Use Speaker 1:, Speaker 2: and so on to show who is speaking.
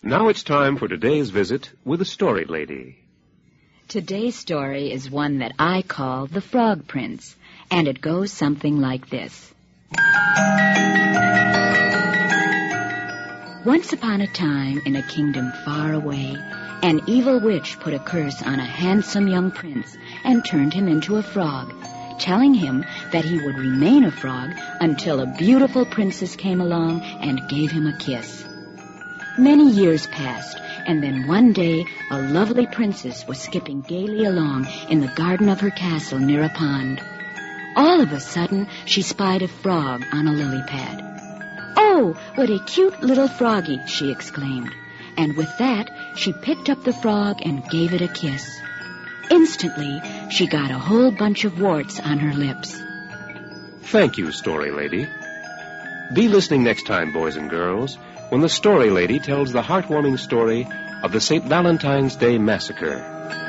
Speaker 1: Now it's time for today's visit with the Story Lady.
Speaker 2: Today's story is one that I call The Frog Prince, and it goes something like this. Once upon a time, in a kingdom far away, an evil witch put a curse on a handsome young prince and turned him into a frog, telling him that he would remain a frog until a beautiful princess came along and gave him a kiss. Many years passed, and then one day a lovely princess was skipping gaily along in the garden of her castle near a pond. All of a sudden, she spied a frog on a lily pad. "Oh, what a cute little froggy," she exclaimed. And with that, she picked up the frog and gave it a kiss. Instantly, she got a whole bunch of warts on her lips.
Speaker 1: Thank you, Story Lady. Be listening next time, boys and girls, when the Story Lady tells the heartwarming story of the St. Valentine's Day Massacre.